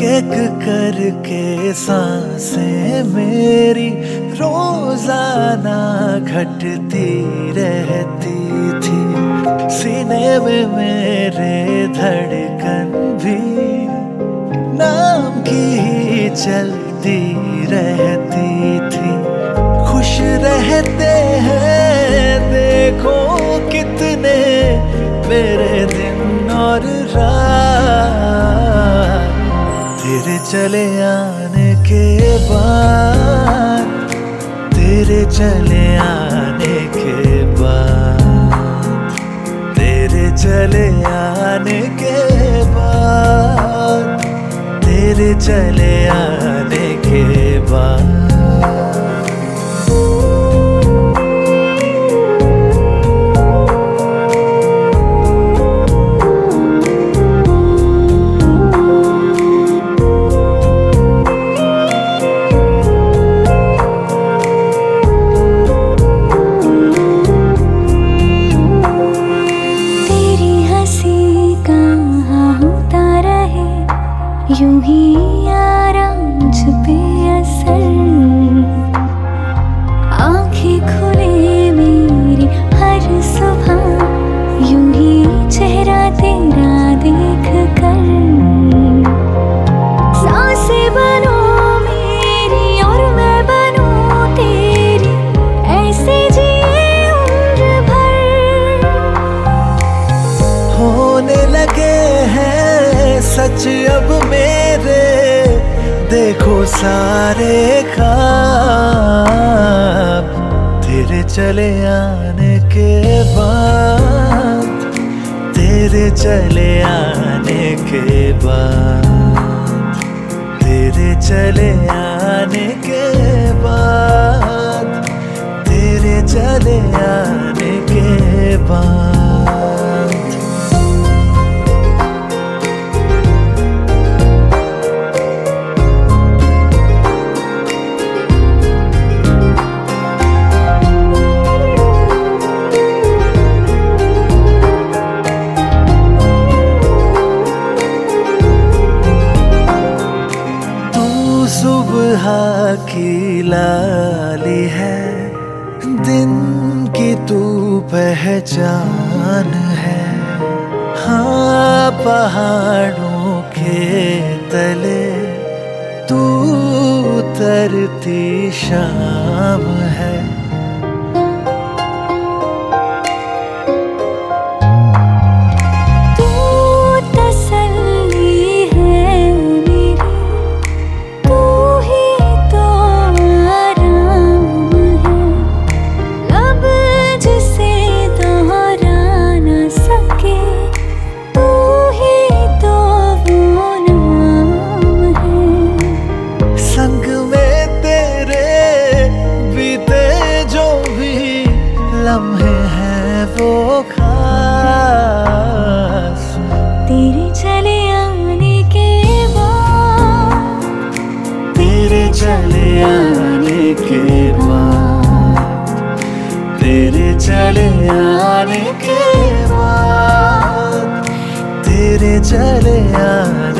एक करके सांसें मेरी रोजाना घटती रहती थी। सीने में मेरे धड़कन भी नाम की ही चलती रहती थी। खुश रहते हैं देखो कितने मेरे दिन और रात, तेरे चले आने के बाद, तेरे चले आने के बाद, तेरे चले आने के बाद, तेरे चले आने के बाद। यूं ही आराम छुपे असर, आंखें खुले मेरी हर सुबह यूं ही चेहरा तेरा देख कर। सांसें बनो मेरी और मैं बनूं तेरी, ऐसे जिए उम्र भर। होने लगे हैं सच अब मेरे देखो सारे ख्वाब, तेरे चले आने के बाद, तेरे चले आने के बाद, तेरे चले आने के बाद, तेरे चले आने के बाद। सुबह की लाली है, दिन की तू पहचान है। हाँ पहाड़ों के तले तू उतरती शाम है। लम्हे हैं वो खास, तेरे चले आने के बाद, तेरे चले आने के बाद, तेरे चले आने के बाद, तेरे चले आने